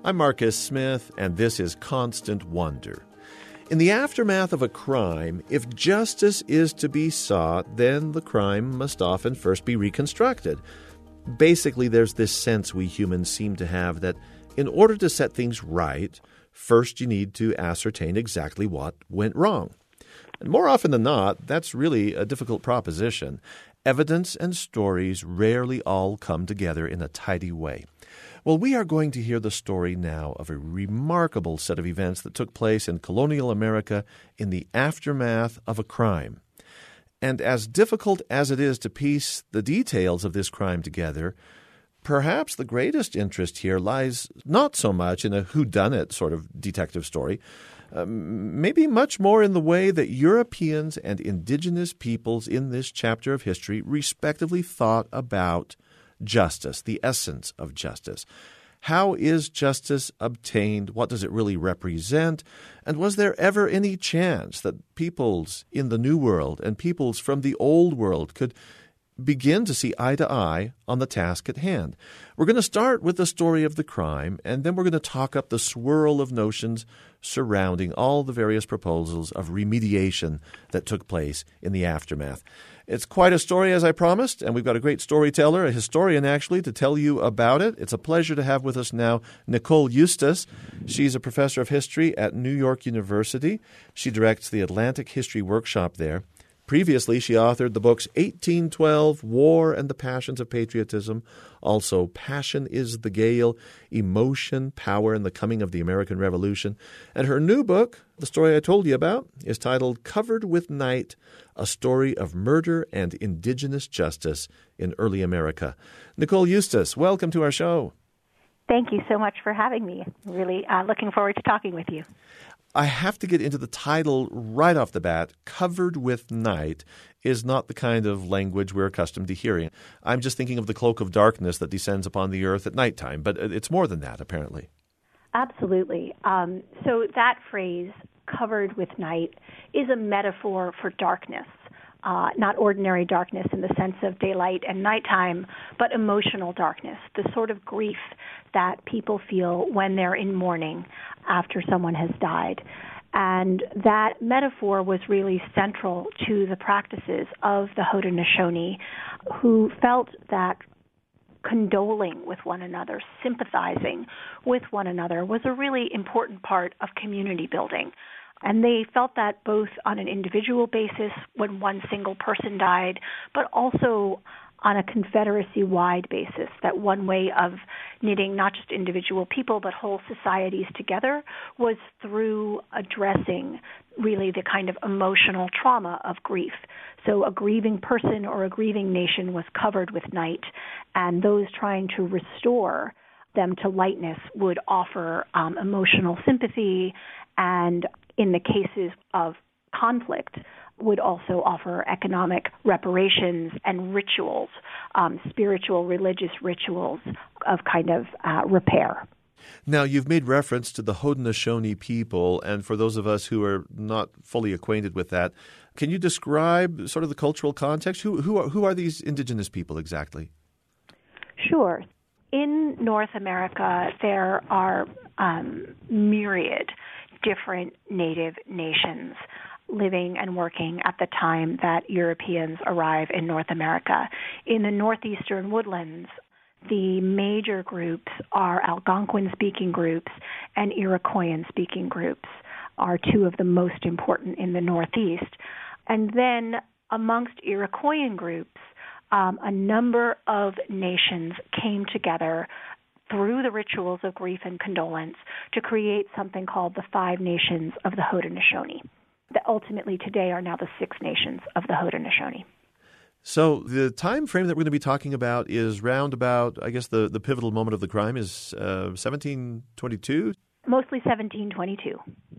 I'm Marcus Smith, and this is Constant Wonder. In the aftermath of a crime, if justice is to be sought, then the crime must often first be reconstructed. Basically, there's this sense we humans seem to have that in order to set things right, first you need to ascertain exactly what went wrong. And more often than not, that's really a difficult proposition. Evidence and stories rarely all come together in a tidy way. Well, we are going to hear the story now of a remarkable set of events that took place in colonial America in the aftermath of a crime. And as difficult as it is to piece the details of this crime together, perhaps the greatest interest here lies not so much in a whodunit sort of detective story, maybe much more in the way that Europeans and indigenous peoples in this chapter of history respectively thought about justice, the essence of justice. How is justice obtained? What does it really represent? And was there ever any chance that peoples in the New World and peoples from the Old World could begin to see eye to eye on the task at hand? We're going to start with the story of the crime, and then we're going to talk up the swirl of notions surrounding all the various proposals of remediation that took place in the aftermath. It's quite a story, as I promised, and we've got a great storyteller, a historian actually, to tell you about it. It's a pleasure to have with us now Nicole Eustace. She's a professor of history at New York University. She directs the Atlantic History Workshop there. Previously, she authored the books 1812, War and the Passions of Patriotism, also Passion is the Gale, Emotion, Power, and the Coming of the American Revolution. And her new book, the story I told you about, is titled Covered with Night, A Story of Murder and Indigenous Justice in Early America. Nicole Eustace, welcome to our show. Thank you so much for having me. Really looking forward to talking with you. I have to get into the title right off the bat. Covered with Night is not the kind of language we're accustomed to hearing. I'm just thinking of the cloak of darkness that descends upon the earth at nighttime, but it's more than that, apparently. Absolutely. So that phrase, covered with night, is a metaphor for darkness. Not ordinary darkness in the sense of daylight and nighttime, but emotional darkness, the sort of grief that people feel when they're in mourning after someone has died. And that metaphor was really central to the practices of the Haudenosaunee, who felt that condoling with one another, sympathizing with one another, was a really important part of community building. And they felt that both on an individual basis when one single person died, but also on a confederacy-wide basis, that one way of knitting not just individual people but whole societies together was through addressing really the kind of emotional trauma of grief. So a grieving person or a grieving nation was covered with night, and those trying to restore them to lightness would offer emotional sympathy, and in the cases of conflict, would also offer economic reparations and rituals, spiritual, religious rituals of kind of repair. Now, you've made reference to the Haudenosaunee people, and for those of us who are not fully acquainted with that, can you describe sort of the cultural context? Who are these indigenous people exactly? Sure. In North America, there are myriad different native nations living and working at the time that Europeans arrive in North America. In the northeastern woodlands, the major groups are Algonquin-speaking groups and Iroquoian-speaking groups are two of the most important in the Northeast. And then amongst Iroquoian groups, a number of nations came together through the rituals of grief and condolence to create something called the Five Nations of the Haudenosaunee, that ultimately today are now the Six Nations of the Haudenosaunee. So the time frame that we're going to be talking about is round about, I guess the pivotal moment of the crime is 1722? Mostly 1722.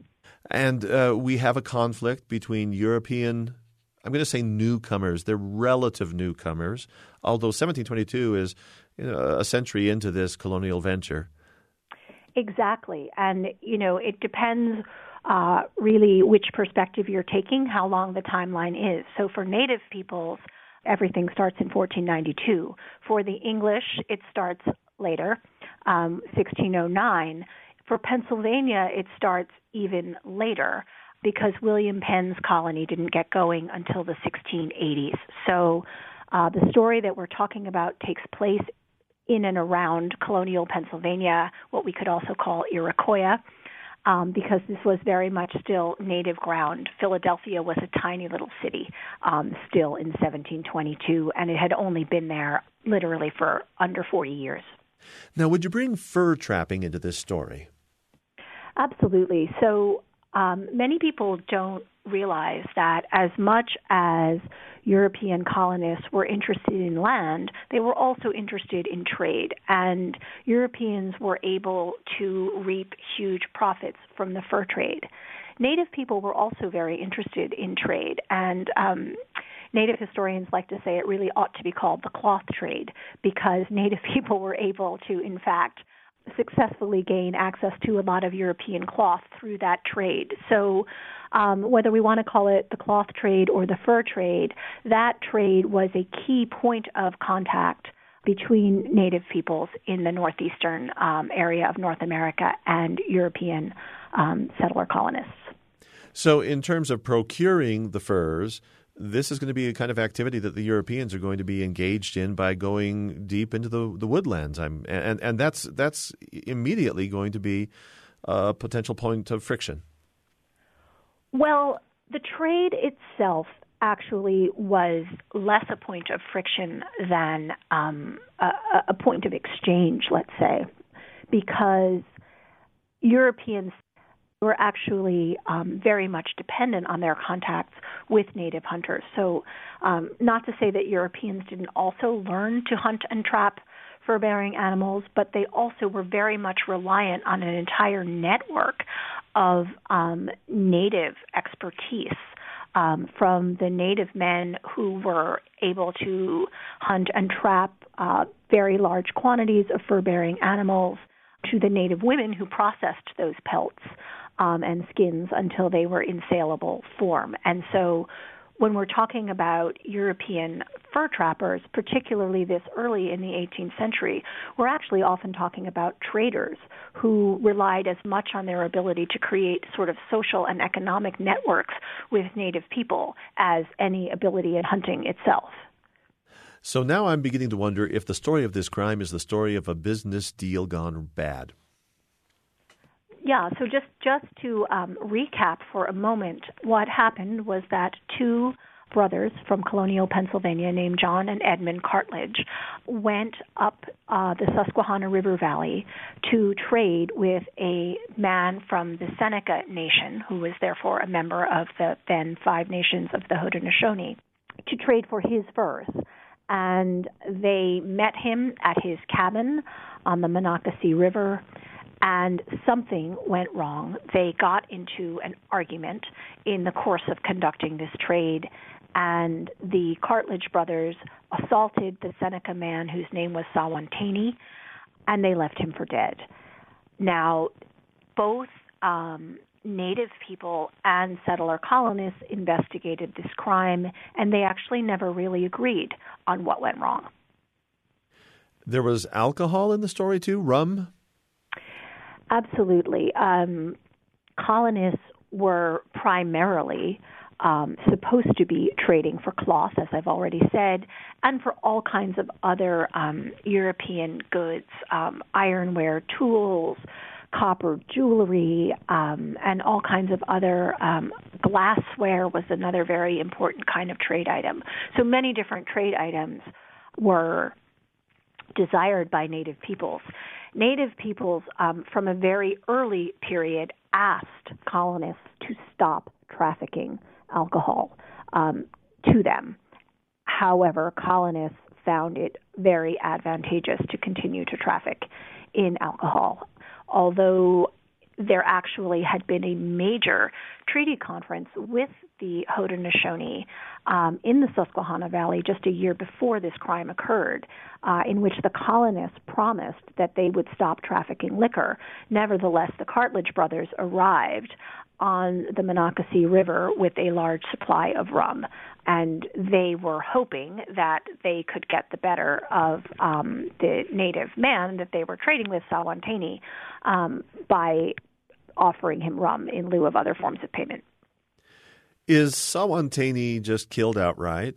And we have a conflict between European, I'm going to say newcomers. They're relative newcomers, although 1722 is a century into this colonial venture. Exactly. And, it depends really which perspective you're taking, how long the timeline is. So for Native peoples, everything starts in 1492. For the English, it starts later. 1609. For Pennsylvania, it starts even later because William Penn's colony didn't get going until the 1680s. So the story that we're talking about takes place in and around colonial Pennsylvania, what we could also call Iroquois, because this was very much still native ground. Philadelphia was a tiny little city still in 1722, and it had only been there literally for under 40 years. Now, would you bring fur trapping into this story? Absolutely. So many people don't realize that as much as European colonists were interested in land, they were also interested in trade, and Europeans were able to reap huge profits from the fur trade. Native people were also very interested in trade, and Native historians like to say it really ought to be called the cloth trade, because Native people were able to, in fact, successfully gain access to a lot of European cloth through that trade. So whether we want to call it the cloth trade or the fur trade, that trade was a key point of contact between Native peoples in the northeastern area of North America and European settler colonists. So in terms of procuring the furs, this is going to be a kind of activity that the Europeans are going to be engaged in by going deep into the woodlands. And that's immediately going to be a potential point of friction. Well, the trade itself actually was less a point of friction than a point of exchange, let's say, because Europeans were actually very much dependent on their contacts with native hunters. So not to say that Europeans didn't also learn to hunt and trap fur-bearing animals, but they also were very much reliant on an entire network of native expertise from the native men who were able to hunt and trap very large quantities of fur-bearing animals to the native women who processed those pelts and skins until they were in saleable form. And so when we're talking about European fur trappers, particularly this early in the 18th century, we're actually often talking about traders who relied as much on their ability to create sort of social and economic networks with native people as any ability in hunting itself. So now I'm beginning to wonder if the story of this crime is the story of a business deal gone bad. Yeah, so just to recap for a moment, what happened was that two brothers from colonial Pennsylvania named John and Edmund Cartledge went up the Susquehanna River Valley to trade with a man from the Seneca Nation, who was therefore a member of the then 5 nations of the Haudenosaunee, to trade for his furs. And they met him at his cabin on the Monocacy River, and something went wrong. They got into an argument in the course of conducting this trade, and the Cartledge brothers assaulted the Seneca man whose name was Sawantini, and they left him for dead. Now, both native people and settler colonists investigated this crime, and they actually never really agreed on what went wrong. There was alcohol in the story too, rum? Absolutely. Colonists were primarily supposed to be trading for cloth, as I've already said, and for all kinds of other European goods, ironware, tools, copper jewelry, and all kinds of other glassware was another very important kind of trade item. So many different trade items were desired by native peoples. Native peoples, from a very early period, asked colonists to stop trafficking alcohol to them. However, colonists found it very advantageous to continue to traffic in alcohol. Although there actually had been a major treaty conference with the Haudenosaunee in the Susquehanna Valley just a year before this crime occurred, in which the colonists promised that they would stop trafficking liquor. Nevertheless, the Cartledge brothers arrived on the Monocacy River with a large supply of rum, and they were hoping that they could get the better of the native man that they were trading with, Salwantani, by offering him rum in lieu of other forms of payment. Is Salwantani just killed outright?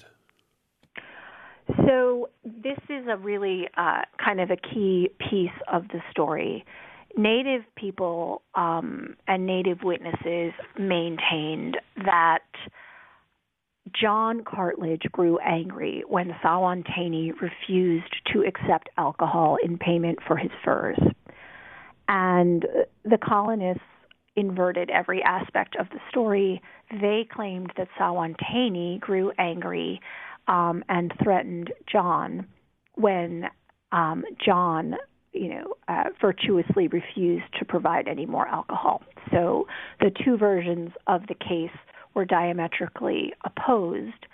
So this is a really kind of a key piece of the story. Native people and Native witnesses maintained that John Cartledge grew angry when Salwantani refused to accept alcohol in payment for his furs. And the colonists inverted every aspect of the story. They claimed that Salwantani grew angry and threatened John when John, virtuously refused to provide any more alcohol. So the two versions of the case were diametrically opposed.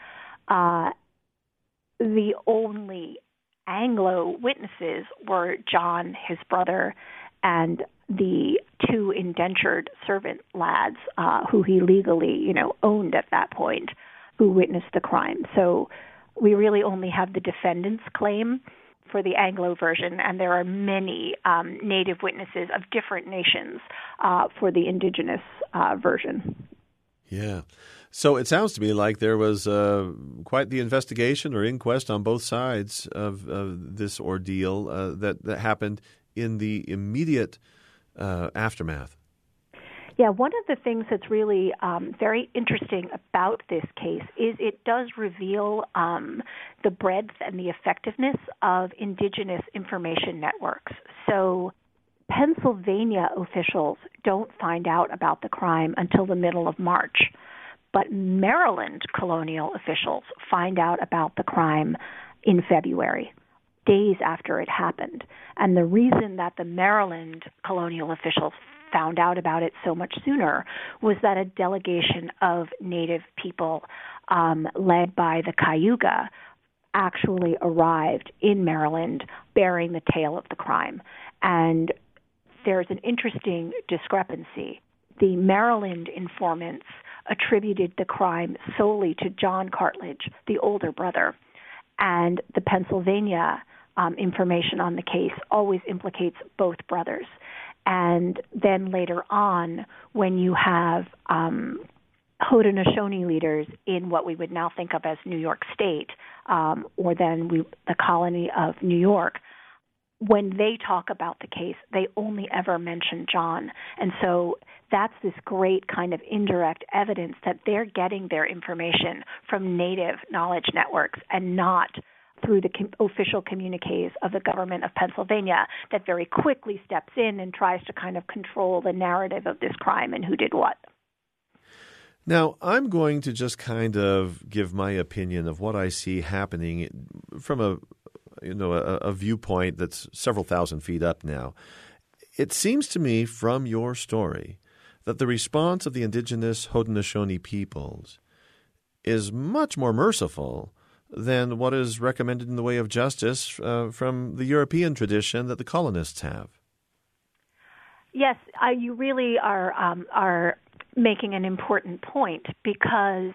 The only Anglo witnesses were John, his brother, and the two indentured servant lads who he legally, owned at that point, who witnessed the crime. So we really only have the defendant's claim for the Anglo version, and there are many Native witnesses of different nations for the indigenous version. Yeah. So it sounds to me like there was quite the investigation or inquest on both sides of this ordeal that happened in the immediate aftermath. Yeah, one of the things that's really very interesting about this case is it does reveal the breadth and the effectiveness of indigenous information networks. So Pennsylvania officials don't find out about the crime until the middle of March, but Maryland colonial officials find out about the crime in February, days after it happened. And the reason that the Maryland colonial officials found out about it so much sooner was that a delegation of Native people led by the Cayuga actually arrived in Maryland bearing the tale of the crime. And there's an interesting discrepancy. The Maryland informants attributed the crime solely to John Cartledge, the older brother, and the Pennsylvania information on the case always implicates both brothers. And then later on, when you have Haudenosaunee leaders in what we would now think of as New York State, or then the colony of New York, when they talk about the case, they only ever mention John. And so that's this great kind of indirect evidence that they're getting their information from Native knowledge networks and not through the official communiques of the government of Pennsylvania that very quickly steps in and tries to kind of control the narrative of this crime and who did what. Now, I'm going to just kind of give my opinion of what I see happening from a viewpoint that's several thousand feet up now. It seems to me from your story that the response of the indigenous Haudenosaunee peoples is much more merciful than what is recommended in the way of justice from the European tradition that the colonists have. Yes, you really are making an important point, because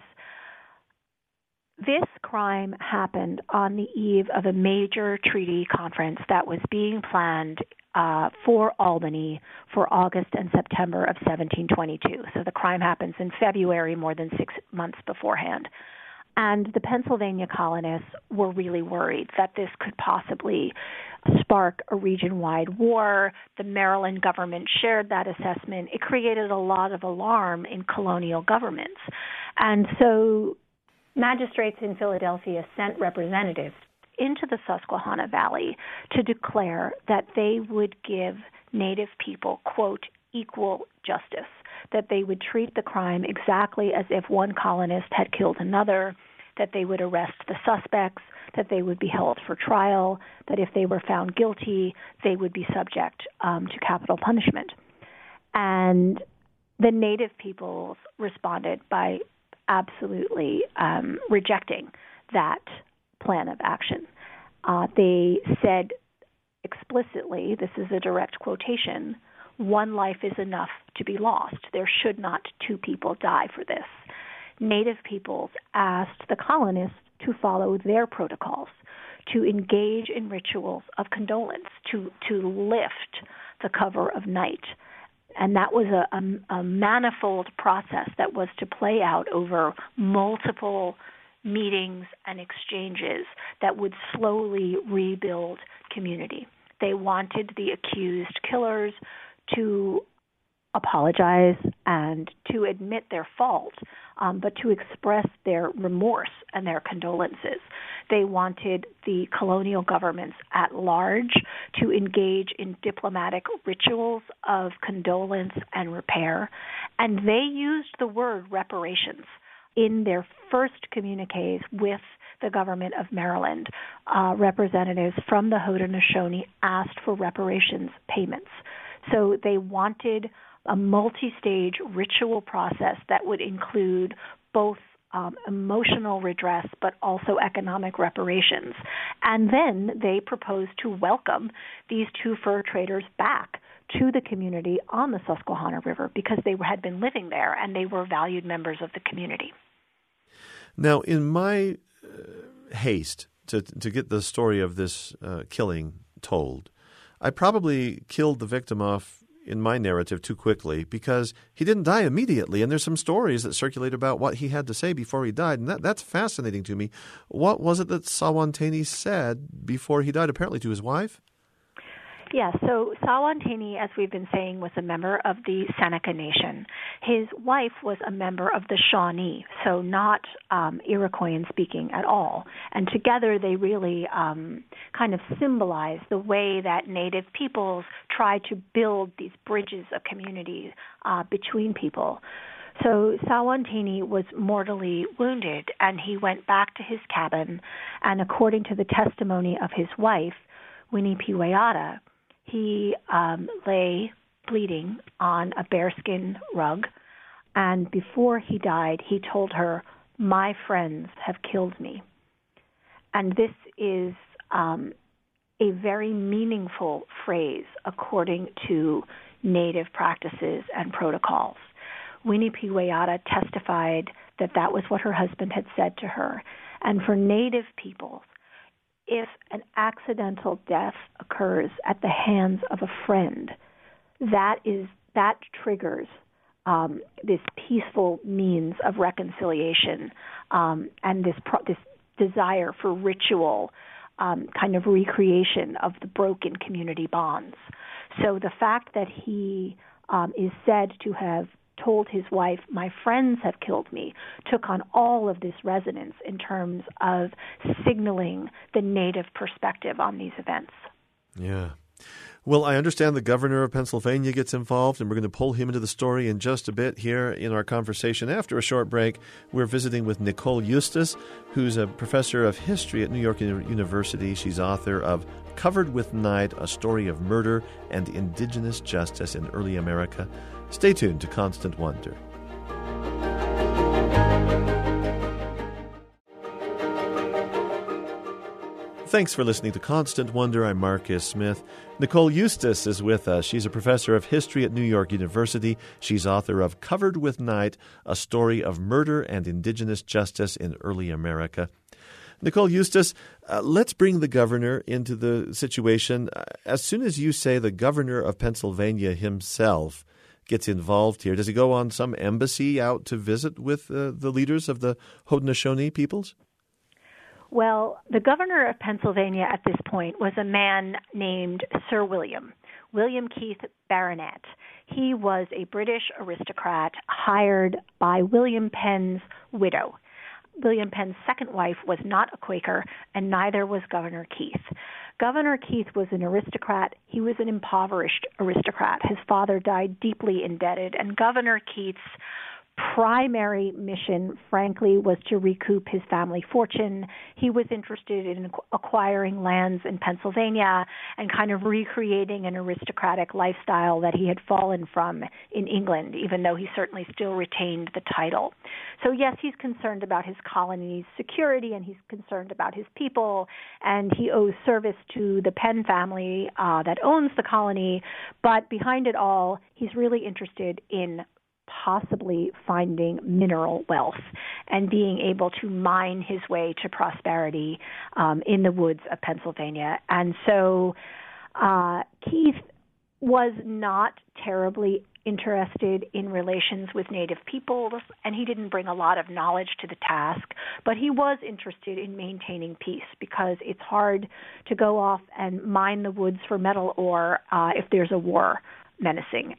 this crime happened on the eve of a major treaty conference that was being planned for Albany for August and September of 1722. So the crime happens in February, more than 6 months beforehand. And the Pennsylvania colonists were really worried that this could possibly spark a region-wide war. The Maryland government shared that assessment. It created a lot of alarm in colonial governments. And so magistrates in Philadelphia sent representatives into the Susquehanna Valley to declare that they would give Native people, quote, equal justice, that they would treat the crime exactly as if one colonist had killed another, that they would arrest the suspects, that they would be held for trial, that if they were found guilty, they would be subject to capital punishment. And the Native peoples responded by absolutely rejecting that plan of action. They said explicitly, this is a direct quotation, one life is enough to be lost. There should not two people die for this. Native peoples asked the colonists to follow their protocols, to engage in rituals of condolence, to lift the cover of night. And that was a manifold process that was to play out over multiple meetings and exchanges that would slowly rebuild community. They wanted the accused killers to apologize and to admit their fault, but to express their remorse and their condolences. They wanted the colonial governments at large to engage in diplomatic rituals of condolence and repair, and they used the word reparations. In their first communiques with the government of Maryland, representatives from the Haudenosaunee asked for reparations payments. So they wanted a multi-stage ritual process that would include both emotional redress but also economic reparations. And then they proposed to welcome these two fur traders back to the community on the Susquehanna River because they had been living there and they were valued members of the community. Now, in my haste to get the story of this killing told, I probably killed the victim off in my narrative too quickly because he didn't die immediately, and there's some stories that circulate about what he had to say before he died, and that's fascinating to me. What was it that Sawantani said before he died, apparently to his wife? Yeah, so Sawantani, as we've been saying, was a member of the Seneca Nation. His wife was a member of the Shawnee, so not Iroquoian speaking at all. And together they really kind of symbolize the way that Native peoples try to build these bridges of community between people. So Sawantani was mortally wounded, and he went back to his cabin, and according to the testimony of his wife, Winnie-Pi-Wayata, he lay bleeding on a bearskin rug, and before he died, he told her, "My friends have killed me." And this is a very meaningful phrase according to Native practices and protocols. Winnie-Pi-Wayata testified that that was what her husband had said to her. And for Native peoples, if an accidental death occurs at the hands of a friend, that triggers this peaceful means of reconciliation and this desire for ritual kind of recreation of the broken community bonds. So the fact that he is said to have told his wife, "My friends have killed me," took on all of this resonance in terms of signaling the Native perspective on these events. Yeah. Well, I understand the governor of Pennsylvania gets involved, and we're going to pull him into the story in just a bit here in our conversation. After a short break, we're visiting with Nicole Eustace, who's a professor of history at New York University. She's author of Covered with Night, A Story of Murder and Indigenous Justice in Early America. Stay tuned to Constant Wonder. Thanks for listening to Constant Wonder. I'm Marcus Smith. Nicole Eustace is with us. She's a professor of history at New York University. She's author of Covered with Night, A Story of Murder and Indigenous Justice in Early America. Nicole Eustace, let's bring the governor into the situation. As soon as you say the governor of Pennsylvania himself gets involved here, does he go on some embassy out to visit with the leaders of the Haudenosaunee peoples? Well, the governor of Pennsylvania at this point was a man named Sir William Keith Baronet. He was a British aristocrat hired by William Penn's widow. William Penn's second wife was not a Quaker, and neither was Governor Keith. Governor Keith was an aristocrat. He was an impoverished aristocrat. His father died deeply indebted, and Governor Keith's primary mission, frankly, was to recoup his family fortune. He was interested in acquiring lands in Pennsylvania and kind of recreating an aristocratic lifestyle that he had fallen from in England, even though he certainly still retained the title. So yes, he's concerned about his colony's security, and he's concerned about his people, and he owes service to the Penn family that owns the colony. But behind it all, he's really interested in possibly finding mineral wealth and being able to mine his way to prosperity in the woods of Pennsylvania. And so Keith was not terribly interested in relations with Native peoples, and he didn't bring a lot of knowledge to the task, but he was interested in maintaining peace because it's hard to go off and mine the woods for metal ore if there's a war menacing.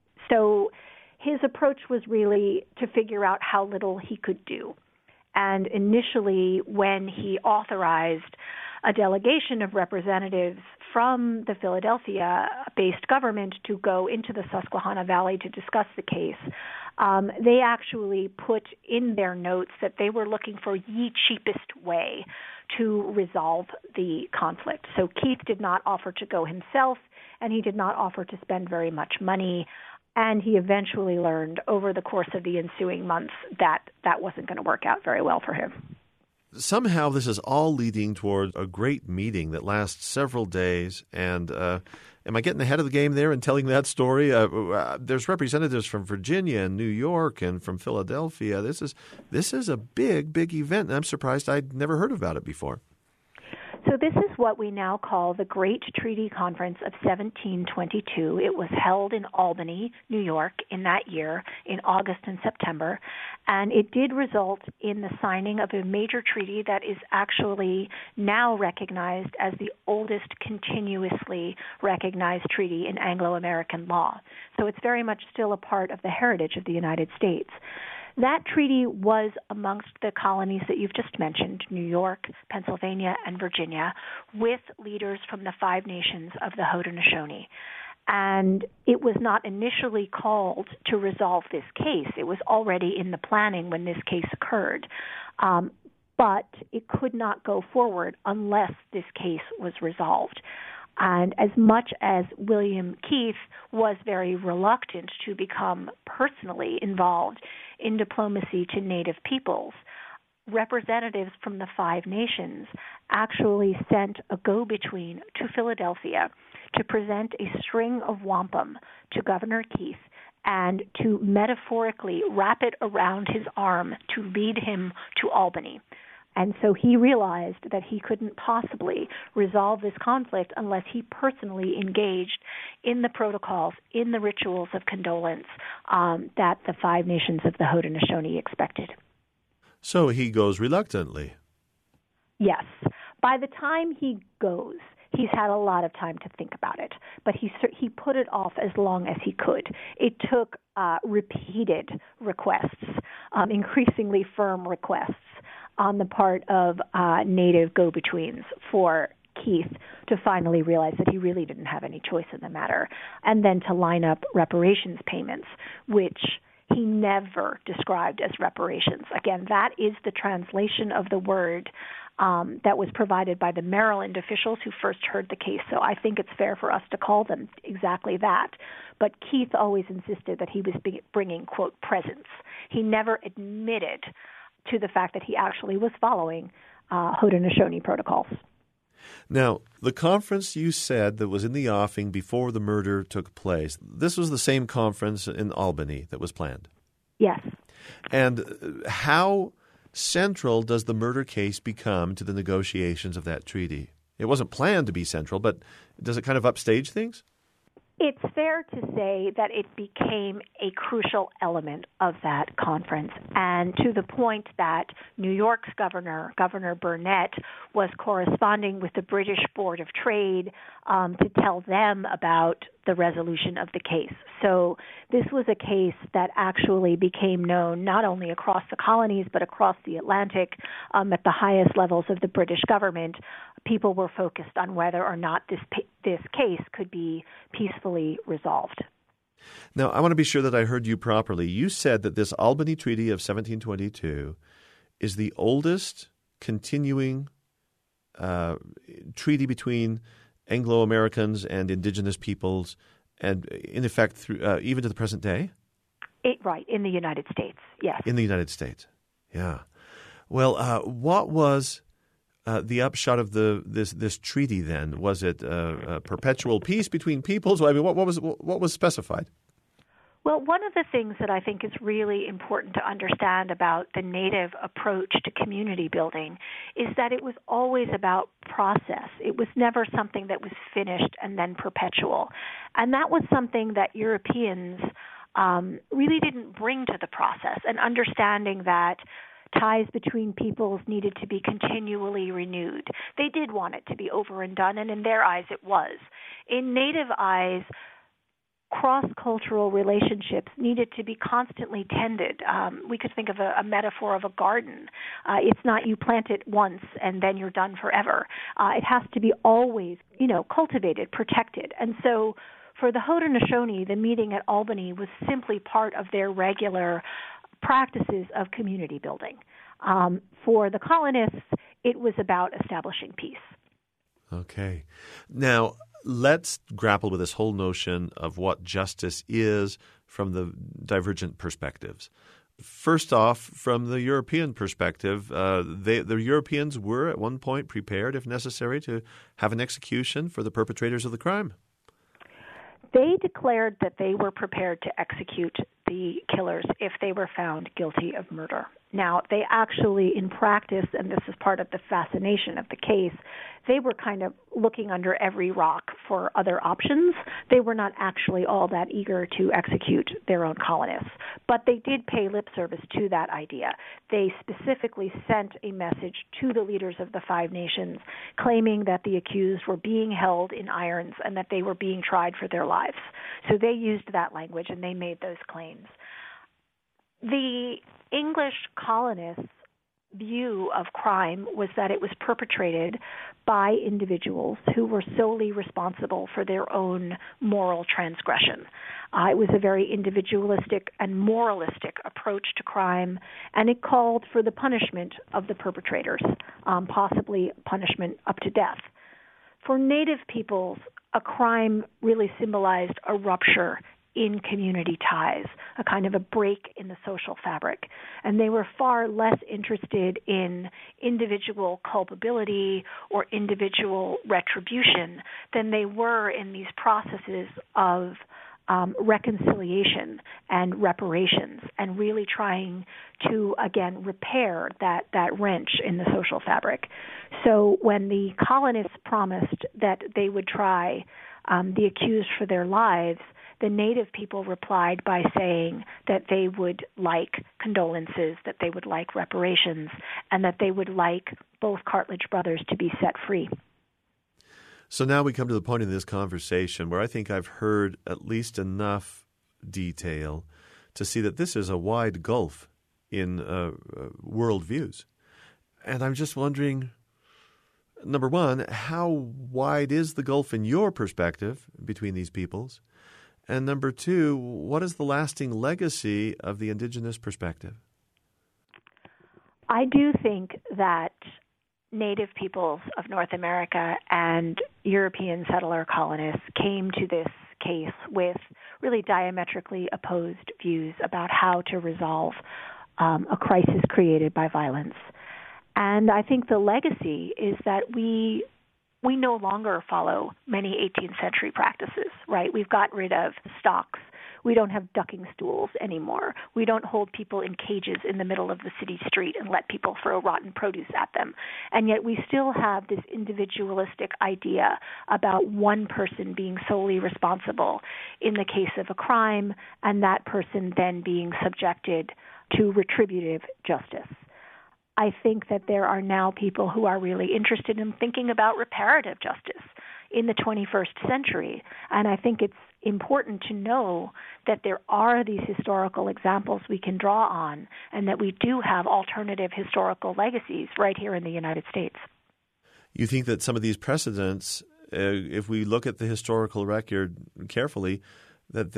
So his approach was really to figure out how little he could do. And initially, when he authorized a delegation of representatives from the Philadelphia-based government to go into the Susquehanna Valley to discuss the case, they actually put in their notes that they were looking for the cheapest way to resolve the conflict. So Keith did not offer to go himself, and he did not offer to spend very much money. And he eventually learned over the course of the ensuing months that that wasn't going to work out very well for him. Somehow this is all leading toward a great meeting that lasts several days. And am I getting ahead of the game there in telling that story? There's representatives from Virginia and New York and from Philadelphia. This is a big, big event. And I'm surprised I'd never heard about it before. So this is what we now call the Great Treaty Conference of 1722. It was held in Albany, New York, in that year, in August and September, and it did result in the signing of a major treaty that is actually now recognized as the oldest continuously recognized treaty in Anglo-American law. So it's very much still a part of the heritage of the United States. That treaty was amongst the colonies that you've just mentioned, New York, Pennsylvania, and Virginia, with leaders from the Five Nations of the Haudenosaunee. And it was not initially called to resolve this case. It was already in the planning when this case occurred. But it could not go forward unless this case was resolved. And as much as William Keith was very reluctant to become personally involved in diplomacy to Native peoples, representatives from the Five Nations actually sent a go-between to Philadelphia to present a string of wampum to Governor Keith and to metaphorically wrap it around his arm to lead him to Albany. And so he realized that he couldn't possibly resolve this conflict unless he personally engaged in the protocols, in the rituals of condolence that the Five Nations of the Haudenosaunee expected. So he goes reluctantly. Yes. By the time he goes, he's had a lot of time to think about it, but he put it off as long as he could. It took repeated requests, increasingly firm requests, on the part of Native go-betweens for Keith to finally realize that he really didn't have any choice in the matter, and then to line up reparations payments, which he never described as reparations. Again, that is the translation of the word that was provided by the Maryland officials who first heard the case. So I think it's fair for us to call them exactly that. But Keith always insisted that he was bringing, quote, presents. He never admitted to the fact that he actually was following Haudenosaunee protocols. Now, the conference you said that was in the offing before the murder took place, this was the same conference in Albany that was planned? Yes. And how central does the murder case become to the negotiations of that treaty? It wasn't planned to be central, but does it kind of upstage things? It's fair to say that it became a crucial element of that conference, and to the point that New York's Governor Burnet, was corresponding with the British Board of Trade to tell them about the resolution of the case. So this was a case that actually became known not only across the colonies but across the Atlantic. At the highest levels of the British government, people were focused on whether or not this case could be peacefully resolved. Now, I want to be sure that I heard you properly. You said that this Albany Treaty of 1722 is the oldest continuing treaty between Anglo-Americans and indigenous peoples, and in effect, through even to the present day? Right, in the United States, yes. In the United States, yeah. Well, what was the upshot of this treaty then? Was it a perpetual peace between peoples? I mean, what was specified? Well, one of the things that I think is really important to understand about the Native approach to community building is that it was always about process. It was never something that was finished and then perpetual. And that was something that Europeans really didn't bring to the process, and understanding that ties between peoples needed to be continually renewed. They did want it to be over and done, and in their eyes it was. In Native eyes, cross-cultural relationships needed to be constantly tended. We could think of a metaphor of a garden. It's not you plant it once and then you're done forever. It has to be always, cultivated, protected. And so for the Haudenosaunee, the meeting at Albany was simply part of their regular practices of community building. For the colonists, it was about establishing peace. Okay. Now, let's grapple with this whole notion of what justice is from the divergent perspectives. First off, from the European perspective, the Europeans were at one point prepared, if necessary, to have an execution for the perpetrators of the crime. They declared that they were prepared to execute the killers if they were found guilty of murder. Now, they actually, in practice, and this is part of the fascination of the case, they were kind of looking under every rock for other options. They were not actually all that eager to execute their own colonists. But they did pay lip service to that idea. They specifically sent a message to the leaders of the Five Nations claiming that the accused were being held in irons and that they were being tried for their lives. So they used that language and they made those claims. The English colonists' view of crime was that it was perpetrated by individuals who were solely responsible for their own moral transgression. It was a very individualistic and moralistic approach to crime, and it called for the punishment of the perpetrators, possibly punishment up to death. For Native peoples, a crime really symbolized a rupture in community ties, a kind of a break in the social fabric. And they were far less interested in individual culpability or individual retribution than they were in these processes of reconciliation and reparations, and really trying to, again, repair that wrench in the social fabric. So when the colonists promised that they would try the accused for their lives, the Native people replied by saying that they would like condolences, that they would like reparations, and that they would like both Cartledge brothers to be set free. So now we come to the point in this conversation where I think I've heard at least enough detail to see that this is a wide gulf in worldviews. And I'm just wondering, number one, how wide is the gulf in your perspective between these peoples? And number two, what is the lasting legacy of the indigenous perspective? I do think that Native peoples of North America and European settler colonists came to this case with really diametrically opposed views about how to resolve a crisis created by violence. And I think the legacy is that we no longer follow many 18th century practices, right? We've got rid of stocks. We don't have ducking stools anymore. We don't hold people in cages in the middle of the city street and let people throw rotten produce at them. And yet we still have this individualistic idea about one person being solely responsible in the case of a crime, and that person then being subjected to retributive justice. I think that there are now people who are really interested in thinking about reparative justice in the 21st century. And I think it's important to know that there are these historical examples we can draw on, and that we do have alternative historical legacies right here in the United States. You think that some of these precedents, if we look at the historical record carefully, that they're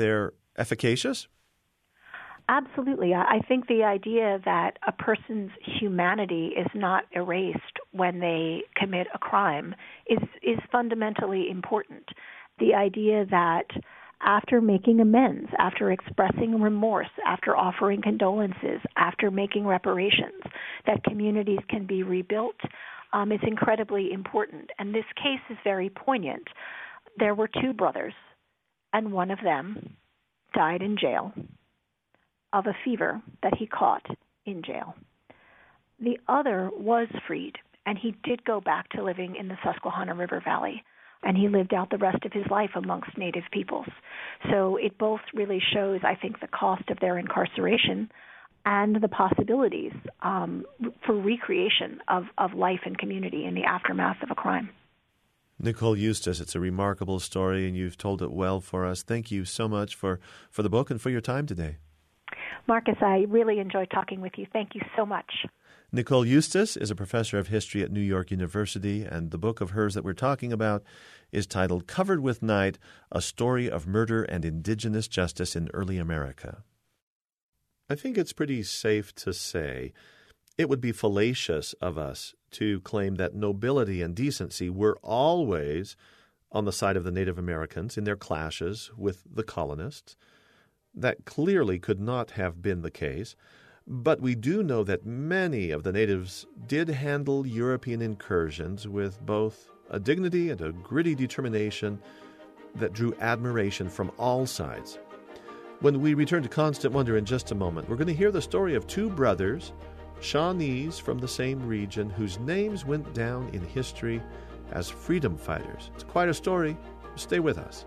efficacious? Absolutely. I think the idea that a person's humanity is not erased when they commit a crime is fundamentally important. The idea that after making amends, after expressing remorse, after offering condolences, after making reparations, that communities can be rebuilt is incredibly important. And this case is very poignant. There were two brothers, and one of them died in jail of a fever that he caught in jail. The other was freed, and he did go back to living in the Susquehanna River Valley, and he lived out the rest of his life amongst Native peoples. So it both really shows, I think, the cost of their incarceration and the possibilities for recreation of life and community in the aftermath of a crime. Nicole Eustace, it's a remarkable story, and you've told it well for us. Thank you so much for the book and for your time today. Marcus, I really enjoyed talking with you. Thank you so much. Nicole Eustace is a professor of history at New York University, and the book of hers that we're talking about is titled Covered with Night, A Story of Murder and Indigenous Justice in Early America. I think it's pretty safe to say it would be fallacious of us to claim that nobility and decency were always on the side of the Native Americans in their clashes with the colonists. That clearly could not have been the case, but we do know that many of the natives did handle European incursions with both a dignity and a gritty determination that drew admiration from all sides. When we return to Constant Wonder in just a moment, we're going to hear the story of two brothers, Shawnees from the same region, whose names went down in history as freedom fighters. It's quite a story. Stay with us.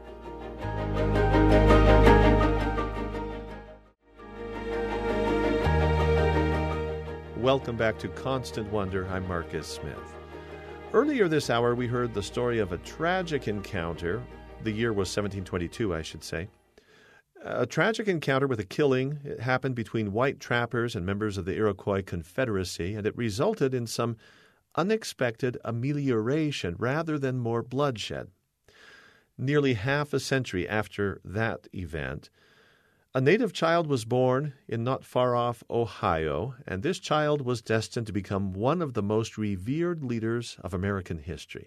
Welcome back to Constant Wonder. I'm Marcus Smith. Earlier this hour, we heard the story of a tragic encounter. The year was 1722, I should say. A tragic encounter with a killing. It happened between white trappers and members of the Iroquois Confederacy, and it resulted in some unexpected amelioration rather than more bloodshed. Nearly half a century after that event, a native child was born in not far off Ohio, and this child was destined to become one of the most revered leaders of American history.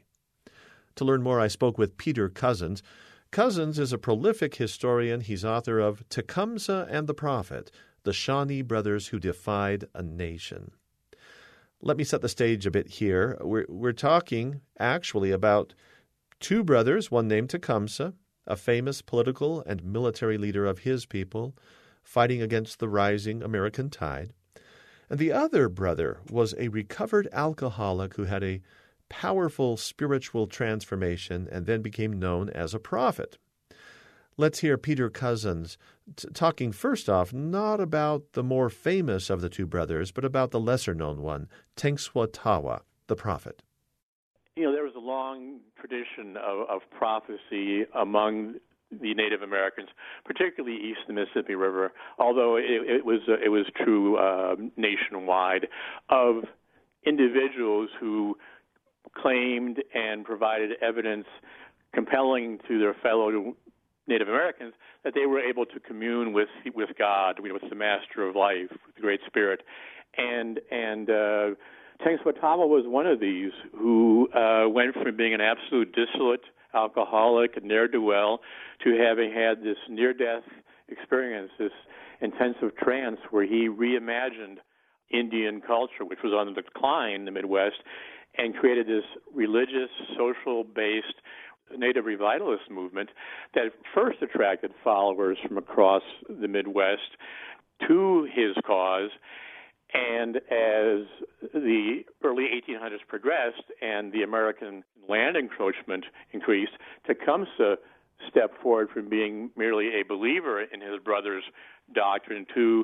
To learn more, I spoke with Peter Cozzens. Cozzens is a prolific historian. He's author of Tecumseh and the Prophet, The Shawnee Brothers Who Defied a Nation. Let me set the stage a bit here. We're talking actually about two brothers, one named Tecumseh, a famous political and military leader of his people, fighting against the rising American tide. And the other brother was a recovered alcoholic who had a powerful spiritual transformation and then became known as a prophet. Let's hear Peter Cozzens talking first off not about the more famous of the two brothers, but about the lesser-known one, Tenskwatawa, the prophet. There was a long tradition of prophecy among the Native Americans, particularly east of the Mississippi River, although it was true nationwide, of individuals who claimed and provided evidence compelling to their fellow Native Americans that they were able to commune with God, with the Master of Life, with the Great Spirit, and Tenskwatawa was one of these who went from being an absolute dissolute alcoholic, a ne'er-do-well, to having had this near-death experience, this intensive trance where he reimagined Indian culture, which was on the decline in the Midwest, and created this religious, social-based Native revivalist movement that first attracted followers from across the Midwest to his cause. And as the early 1800s progressed and the American land encroachment increased, Tecumseh stepped forward from being merely a believer in his brother's doctrine to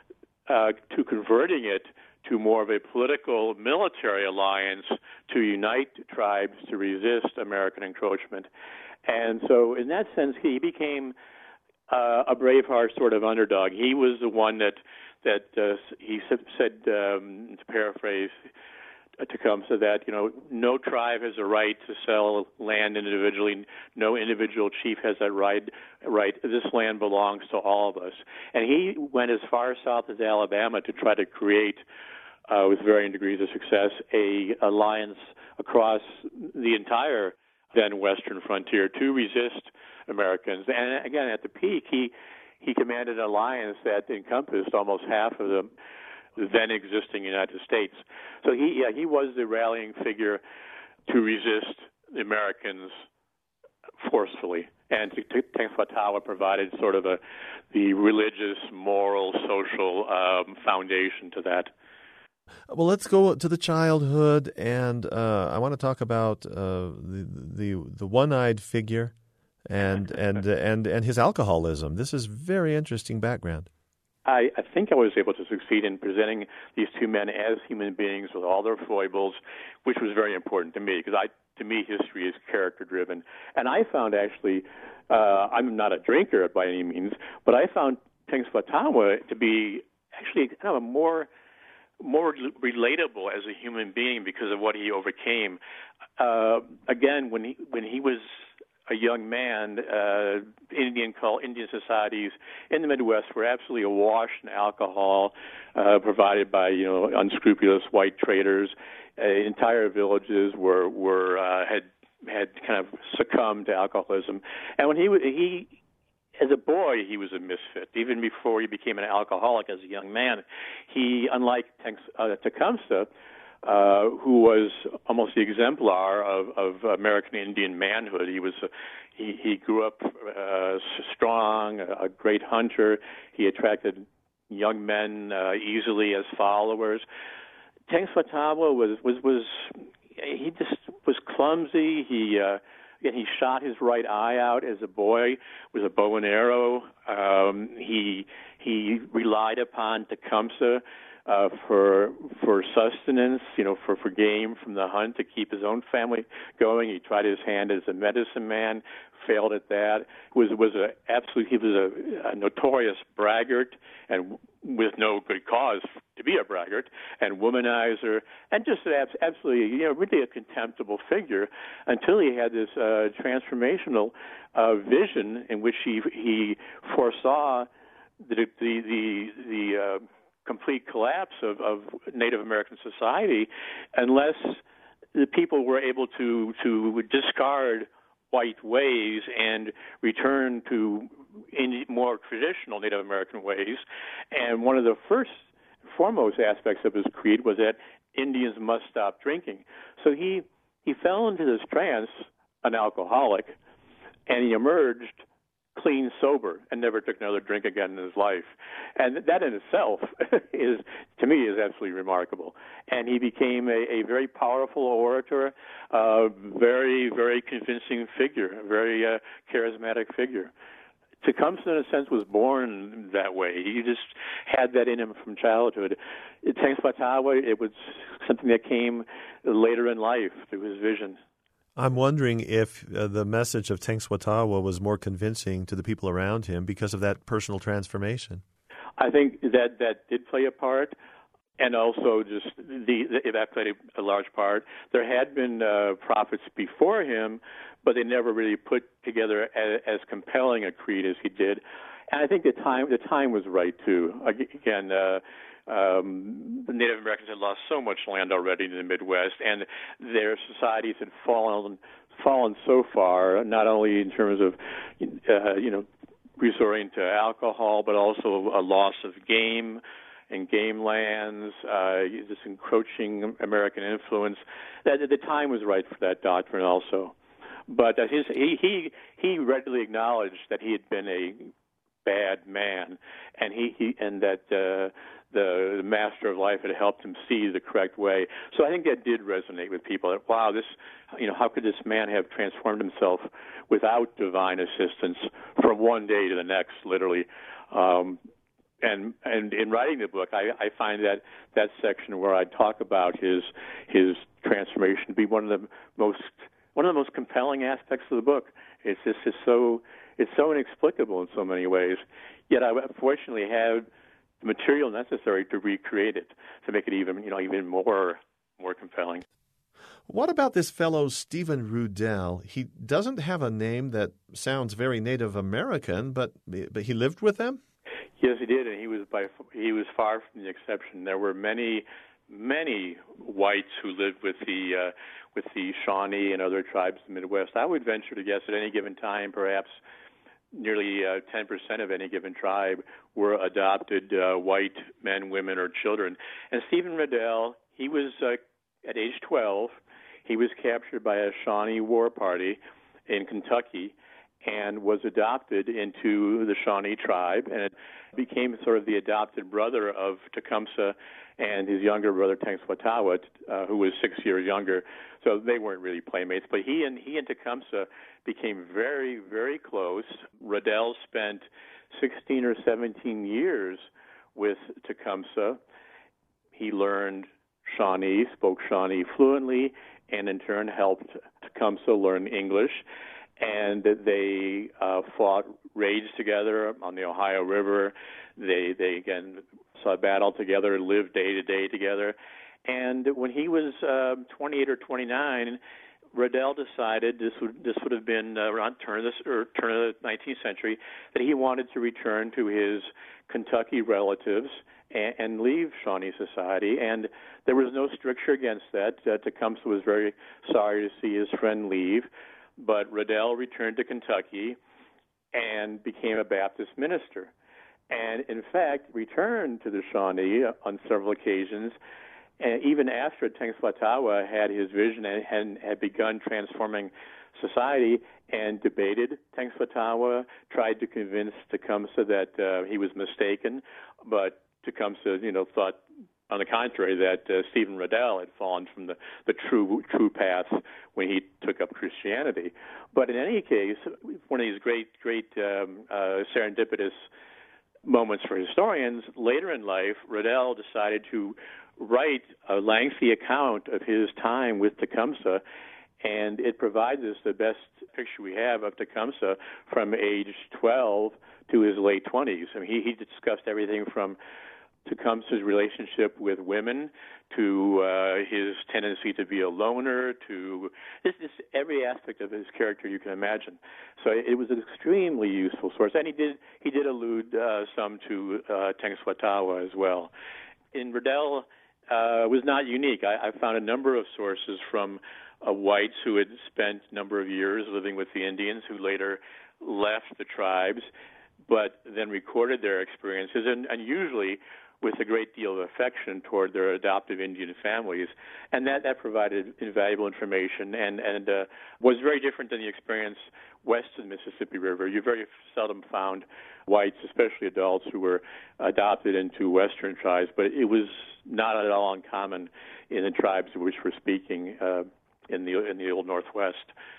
converting it to more of a political military alliance to unite tribes to resist American encroachment. And so in that sense, he became a Braveheart sort of underdog. He was the one that he said, to paraphrase, Tecumseh that, no tribe has a right to sell land individually. No individual chief has that right. This land belongs to all of us. And he went as far south as Alabama to try to create, with varying degrees of success, a alliance across the entire then western frontier to resist Americans. And again, at the peak, he commanded an alliance that encompassed almost half of the then existing United States. So he was the rallying figure to resist the Americans forcefully. And Tenskwatawa provided sort of the religious, moral, social foundation to that. Well, let's go to the childhood, and I want to talk about the one-eyed figure and his alcoholism. This is very interesting background. I think I was able to succeed in presenting these two men as human beings with all their foibles, which was very important to me, because to me, history is character-driven. And I found actually, I'm not a drinker by any means, but I found Tenskwatawa to be actually kind of a more relatable as a human being because of what he overcame. Again, when he was a young man, Indian societies in the Midwest were absolutely awash in alcohol, provided by unscrupulous white traders. Entire villages had kind of succumbed to alcoholism, and when he as a boy, he was a misfit. Even before he became an alcoholic as a young man, he, unlike Tecumseh, who was almost the exemplar of American Indian manhood. He grew up strong, a great hunter. He attracted young men easily as followers. Tenskwatawa was clumsy. He shot his right eye out as a boy with a bow and arrow. He relied upon Tecumseh for sustenance, for game from the hunt to keep his own family going. He tried his hand as a medicine man, failed at that. He was a notorious braggart, and with no good cause to be a braggart and womanizer, and just absolutely, really a contemptible figure until he had this transformational vision in which he foresaw the complete collapse of Native American society unless the people were able to discard white ways and return to more traditional Native American ways. And one of the foremost aspects of his creed was that Indians must stop drinking. So he fell into this trance, an alcoholic, and he emerged clean sober and never took another drink again in his life. And that in itself is absolutely remarkable. And he became a very powerful orator, very, very convincing figure, a very charismatic figure. Tecumseh, in a sense, was born that way. He just had that in him from childhood. Tenskwatawa, it was something that came later in life through his vision. I'm wondering if the message of Tenskwatawa was more convincing to the people around him because of that personal transformation. I think that did play a part, and also just that played a large part. There had been prophets before him, but they never really put together as compelling a creed as he did. And I think the time was right too. Again, the Native Americans had lost so much land already in the Midwest, and their societies had fallen so far, not only in terms of resorting to alcohol, but also a loss of game and game lands, this encroaching American influence. That the time was right for that doctrine also. But he readily acknowledged that he had been a bad man, and that the master of life had helped him see the correct way. So I think that did resonate with people. That wow, how could this man have transformed himself without divine assistance from one day to the next, literally? And in writing the book, I find that section where I talk about his transformation to be one of the most compelling aspects of the book. It's so inexplicable in so many ways. Yet I fortunately have the material necessary to recreate it, to make it even more more compelling. What about this fellow Stephen Rudell? He doesn't have a name that sounds very Native American, but he lived with them? Yes, he did, and he was far from the exception. There were many whites who lived with the Shawnee and other tribes in the Midwest. I would venture to guess at any given time, perhaps nearly 10% of any given tribe were adopted white men, women, or children. And Stephen Rudell, he was at age 12. He was captured by a Shawnee war party in Kentucky and was adopted into the Shawnee tribe, and it became sort of the adopted brother of Tecumseh and his younger brother Tenskwatawa, who was 6 years younger. So they weren't really playmates, but he and Tecumseh became very, very close. Rudell spent 16 or 17 years with Tecumseh. He learned Shawnee, spoke Shawnee fluently, and in turn helped Tecumseh learn English. And they fought raids together on the Ohio River. They again saw battle together, lived day to day together. And when he was 28 or 29, Rudell decided this would have been around turn of the 19th century, that he wanted to return to his Kentucky relatives and leave Shawnee society. And there was no stricture against that. Tecumseh was very sorry to see his friend leave, but Rudell returned to Kentucky and became a Baptist minister. And in fact, returned to the Shawnee on several occasions. And even after Tenskwatawa had his vision and had begun transforming society and debated Tenskwatawa, tried to convince Tecumseh that he was mistaken, but Tecumseh, thought on the contrary that Stephen Rudell had fallen from the true path when he took up Christianity. But in any case, one of these great serendipitous moments for historians, later in life, Rudell decided to write a lengthy account of his time with Tecumseh, and it provides us the best picture we have of Tecumseh from age 12 to his late 20s. I mean, he discussed everything from Tecumseh's relationship with women to his tendency to be a loner, to this every aspect of his character you can imagine. So it was an extremely useful source, and he did allude some to Tenskwatawa as well. And Rudell was not unique. I found a number of sources from whites who had spent a number of years living with the Indians, who later left the tribes, but then recorded their experiences, and usually with a great deal of affection toward their adoptive Indian families. And that provided invaluable information and was very different than the experience west of the Mississippi River. You very seldom found whites, especially adults, who were adopted into Western tribes, but it was not at all uncommon in the tribes which were speaking in the Old Northwest.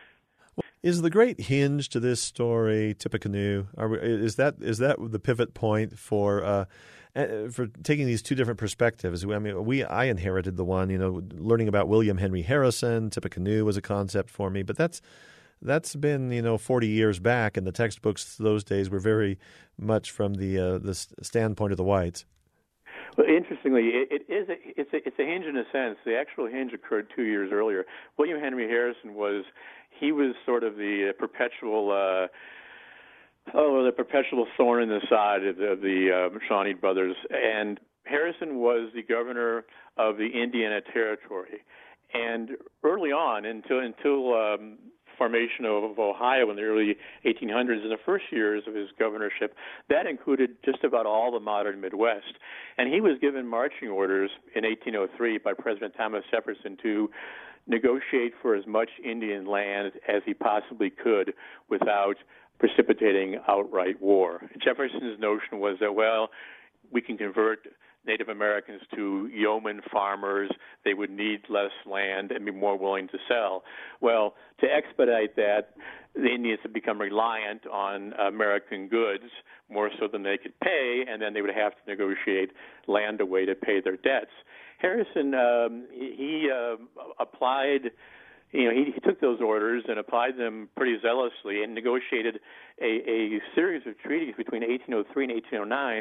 Is the great hinge to this story Tippecanoe? Is that the pivot point for taking these two different perspectives? I mean, I inherited the one, learning about William Henry Harrison. Tippecanoe was a concept for me, but that's been 40 years back, and the textbooks those days were very much from the standpoint of the whites. Well, interestingly, it's a hinge in a sense. The actual hinge occurred 2 years earlier. William Henry Harrison was sort of the perpetual thorn in the side of the Shawnee brothers. And Harrison was the governor of the Indiana Territory. And early on, until formation of Ohio in the early 1800s, in the first years of his governorship, that included just about all the modern Midwest. And he was given marching orders in 1803 by President Thomas Jefferson to negotiate for as much Indian land as he possibly could without precipitating outright war. Jefferson's notion was that, we can convert Native Americans to yeoman farmers. They would need less land and be more willing to sell. Well, to expedite that, the Indians had become reliant on American goods more so than they could pay, and then they would have to negotiate land away to pay their debts. Harrison, he applied. He took those orders and applied them pretty zealously and negotiated a series of treaties between 1803 and 1809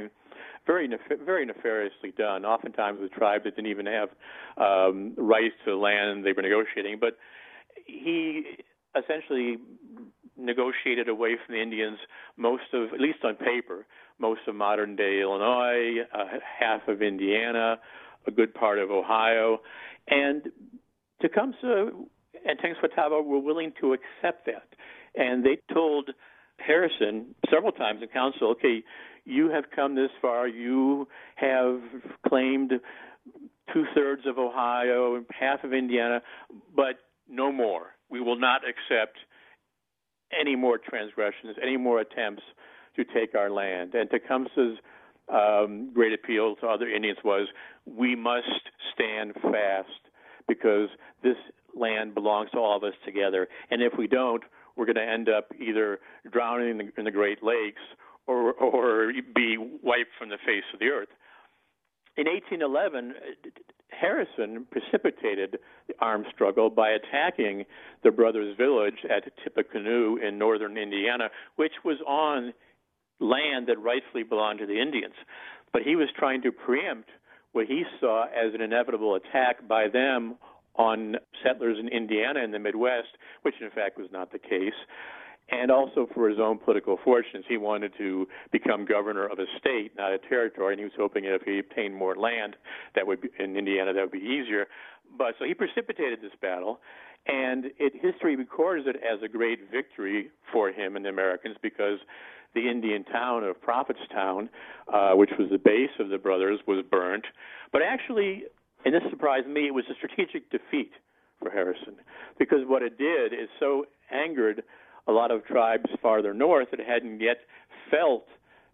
very nefariously done, oftentimes with tribes that didn't even have rights to the land they were negotiating. But he essentially negotiated away from the Indians most of, at least on paper, most of modern-day Illinois, half of Indiana, a good part of Ohio. And Tecumseh and Tenskwatawa were willing to accept that. And they told Harrison several times in council, okay, you have come this far, you have claimed 2/3 of Ohio, half of Indiana, but no more. We will not accept any more transgressions, any more attempts to take our land. And Tecumseh's great appeal to other Indians was, we must stand fast because this land belongs to all of us together. And if we don't, we're going to end up either drowning in the Great Lakes or be wiped from the face of the earth. In 1811, Harrison precipitated the armed struggle by attacking the brothers' village at Tippecanoe in northern Indiana, which was on land that rightfully belonged to the Indians. But he was trying to preempt what he saw as an inevitable attack by them on settlers in Indiana and the Midwest, which in fact was not the case. And also for his own political fortunes. He wanted to become governor of a state, not a territory, and he was hoping that if he obtained more land that would be, in Indiana, that would be easier. But so he precipitated this battle, and history records it as a great victory for him and the Americans because the Indian town of Prophetstown, which was the base of the brothers, was burnt. But actually, and this surprised me, it was a strategic defeat for Harrison because what it did is so angered a lot of tribes farther north that hadn't yet felt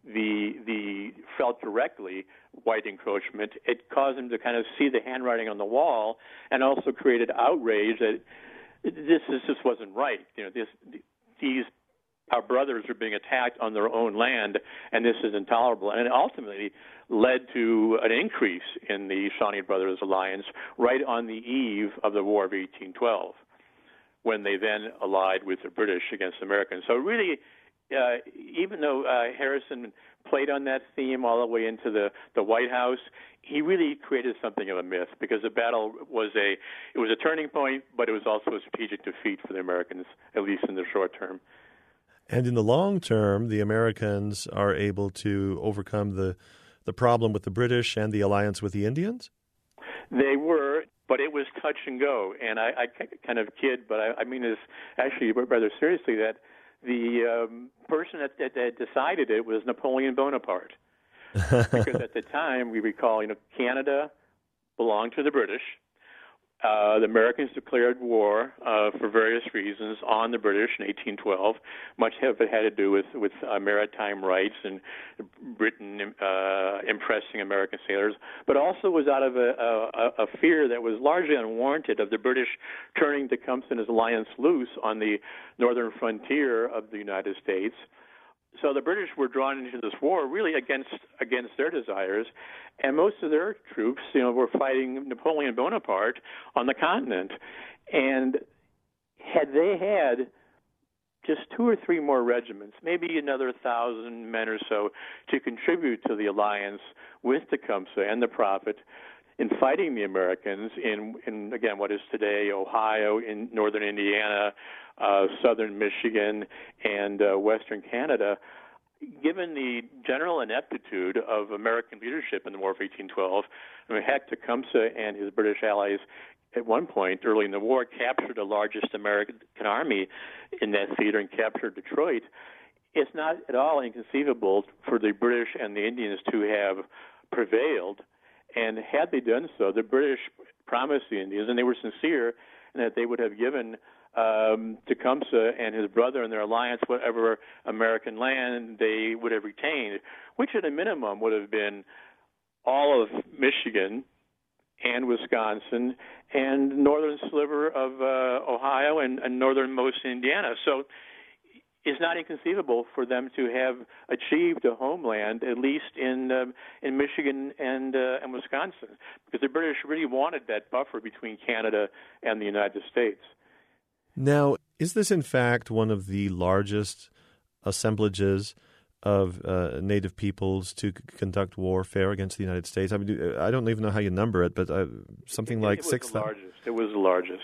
directly white encroachment. It caused them to kind of see the handwriting on the wall, and also created outrage that this just wasn't right. You know, these our brothers are being attacked on their own land, and this is intolerable. And it ultimately led to an increase in the Shawnee Brothers Alliance right on the eve of the War of 1812. When they then allied with the British against the Americans. So really, even though Harrison played on that theme all the way into the White House, he really created something of a myth because the battle was a turning point, but it was also a strategic defeat for the Americans, at least in the short term. And in the long term, the Americans are able to overcome the problem with the British and the alliance with the Indians? They were. But it was touch and go, and I kind of kid, but I mean this actually rather seriously, that the person that decided it was Napoleon Bonaparte. Because at the time, we recall, Canada belonged to the British. The Americans declared war for various reasons on the British in 1812. Much of it had to do with maritime rights and Britain impressing American sailors, but also was out of a fear that was largely unwarranted of the British turning Tecumseh and his alliance loose on the northern frontier of the United States. So the British were drawn into this war really against their desires, and most of their troops, were fighting Napoleon Bonaparte on the continent. And had they had just 2 or 3 more regiments, maybe another 1,000 men or so, to contribute to the alliance with Tecumseh and the Prophet in fighting the Americans in again, what is today Ohio, in northern Indiana, southern Michigan, and western Canada, given the general ineptitude of American leadership in the War of 1812, heck, Tecumseh and his British allies at one point early in the war captured the largest American army in that theater and captured Detroit. It's not at all inconceivable for the British and the Indians to have prevailed. And had they done so, the British promised the Indians, and they were sincere, and that they would have given Tecumseh and his brother and their alliance whatever American land they would have retained, which at a minimum would have been all of Michigan and Wisconsin and northern sliver of Ohio and northernmost Indiana. So it's not inconceivable for them to have achieved a homeland, at least in Michigan and Wisconsin, because the British really wanted that buffer between Canada and the United States. Now, is this in fact one of the largest assemblages of native peoples to conduct warfare against the United States? I mean, I don't even know how you number it, but something like 6,000. It was the largest.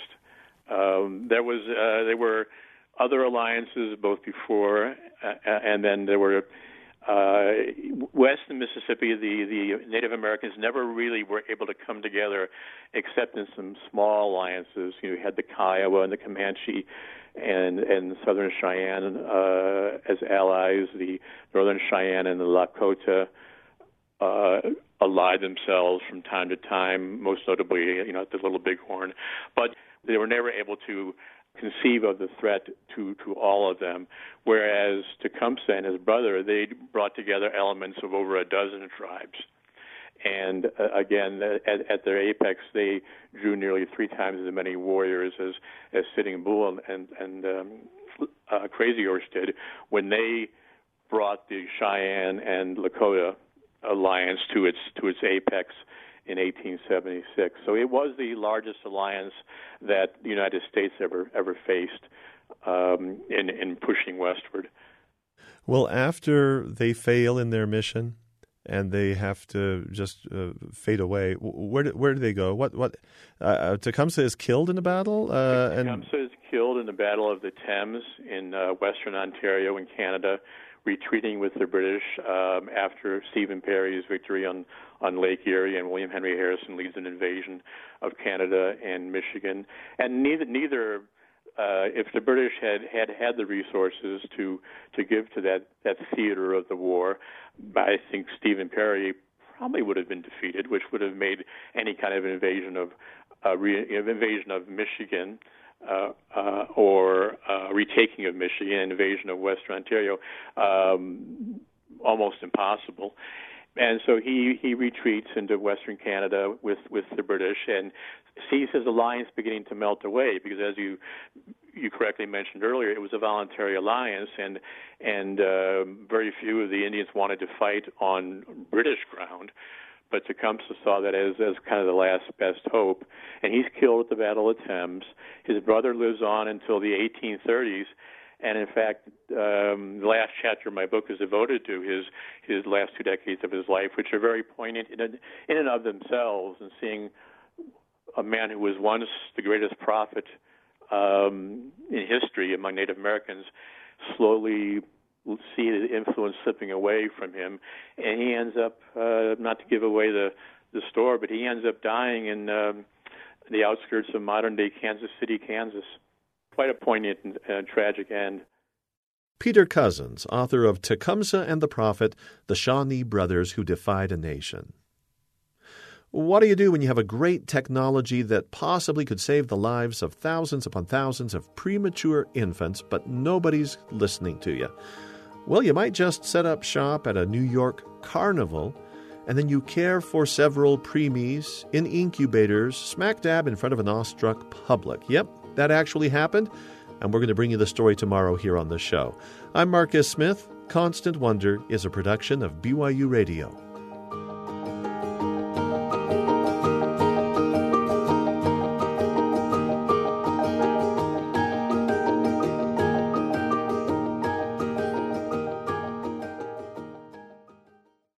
There were other alliances both before and then there were west of Mississippi. The Native Americans never really were able to come together, except in some small alliances. You had the Kiowa and the Comanche and the Southern Cheyenne as allies. The Northern Cheyenne and the Lakota allied themselves from time to time, most notably, at the Little Bighorn. But they were never able to conceive of the threat to all of them, whereas Tecumseh and his brother, they brought together elements of over a dozen tribes. And again, at their apex, they drew nearly 3 times as many warriors as Sitting Bull and Crazy Horse did when they brought the Cheyenne and Lakota alliance to its apex in 1876. So it was the largest alliance that the United States ever faced in pushing westward. Well, after they fail in their mission and they have to just fade away, where do they go? What Tecumseh is killed in the battle? Tecumseh is killed in the Battle of the Thames in Western Ontario in Canada, retreating with the British after Stephen Perry's victory on Lake Erie, and William Henry Harrison leads an invasion of Canada and Michigan. And neither if the British had the resources to give to that theater of the war, I think Stephen Perry probably would have been defeated, which would have made any kind of invasion of Michigan or retaking of Michigan, invasion of Western Ontario, almost impossible. And so he retreats into Western Canada with the British and sees his alliance beginning to melt away, because as you correctly mentioned earlier, it was a voluntary alliance, and very few of the Indians wanted to fight on British ground. But Tecumseh saw that as kind of the last best hope, and he's killed at the Battle of Thames. His brother lives on until the 1830s, and in fact, the last chapter of my book is devoted to his last 2 decades of his life, which are very poignant in and of themselves, and seeing a man who was once the greatest prophet in history among Native Americans slowly see his influence slipping away from him, and he ends up, not to give away the story, but he ends up dying in the outskirts of modern-day Kansas City, Kansas. Quite a poignant and tragic end. Peter Cozzens, author of Tecumseh and the Prophet, the Shawnee Brothers Who Defied a Nation. What do you do when you have a great technology that possibly could save the lives of thousands upon thousands of premature infants, but nobody's listening to you? Well, you might just set up shop at a New York carnival, and then you care for several preemies in incubators smack dab in front of an awestruck public. Yep, that actually happened, and we're going to bring you the story tomorrow here on the show. I'm Marcus Smith. Constant Wonder is a production of BYU Radio.